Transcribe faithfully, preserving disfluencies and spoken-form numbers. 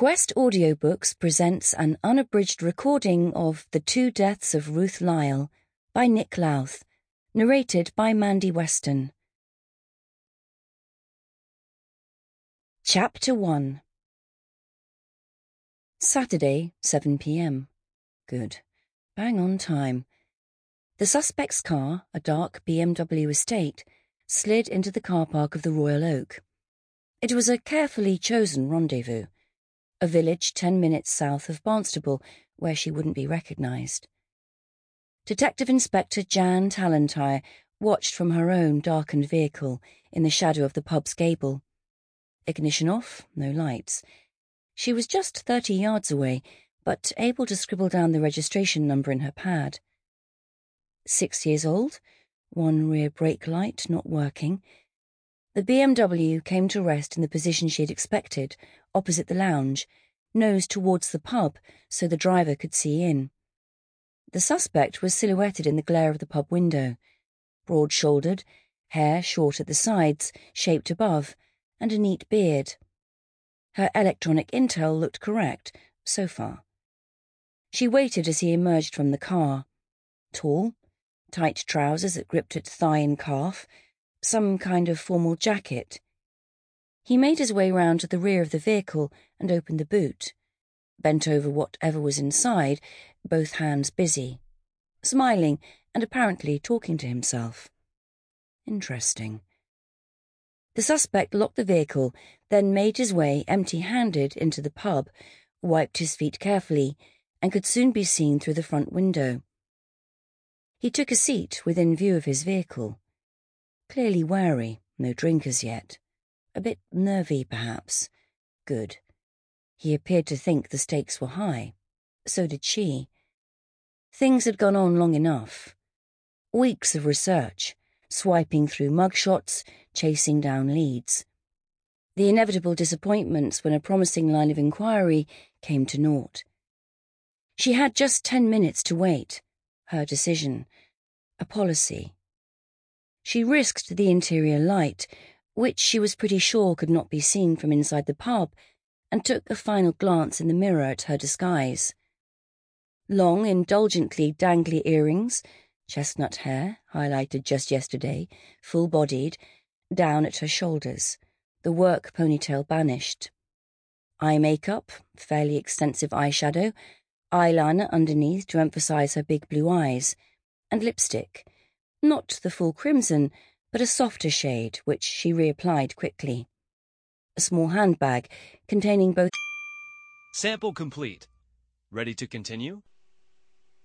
Quest Audiobooks presents an unabridged recording of The Two Deaths of Ruth Lyle by Nick Louth, narrated by Mandy Weston. Chapter one. Saturday, seven p m. Good. Bang on time. The suspect's car, a dark B M W Estate, slid into the car park of the Royal Oak. It was a carefully chosen rendezvous, a village ten minutes south of Barnstaple, where she wouldn't be recognised. Detective Inspector Jan Tallentire watched from her own darkened vehicle in the shadow of the pub's gable. Ignition off, no lights. She was just thirty yards away, but able to scribble down the registration number in her pad. Six years old, one rear brake light not working. The B M W came to rest in the position she had expected, opposite the lounge, nose towards the pub so the driver could see in. The suspect was silhouetted in the glare of the pub window, broad-shouldered, hair short at the sides, shaped above, and a neat beard. Her electronic intel looked correct, so far. She waited as he emerged from the car. Tall, tight trousers that gripped at thigh and calf, some kind of formal jacket. He made his way round to the rear of the vehicle and opened the boot, bent over whatever was inside, both hands busy, smiling and apparently talking to himself. Interesting. The suspect locked the vehicle, then made his way empty-handed into the pub, wiped his feet carefully, and could soon be seen through the front window. He took a seat within view of his vehicle. Clearly wary, no drink as yet. A bit nervy, perhaps. Good. He appeared to think the stakes were high. So did she. Things had gone on long enough. Weeks of research, swiping through mugshots, chasing down leads. The inevitable disappointments when a promising line of inquiry came to naught. She had just ten minutes to wait. Her decision. A policy. She risked the interior light, which she was pretty sure could not be seen from inside the pub, and took a final glance in the mirror at her disguise. Long, indulgently dangly earrings, chestnut hair, highlighted just yesterday, full-bodied, down at her shoulders, the work ponytail banished. Eye makeup, fairly extensive eyeshadow, eyeliner underneath to emphasize her big blue eyes, and lipstick. Not the full crimson, but a softer shade, which she reapplied quickly. A small handbag containing both... Sample complete. Ready to continue?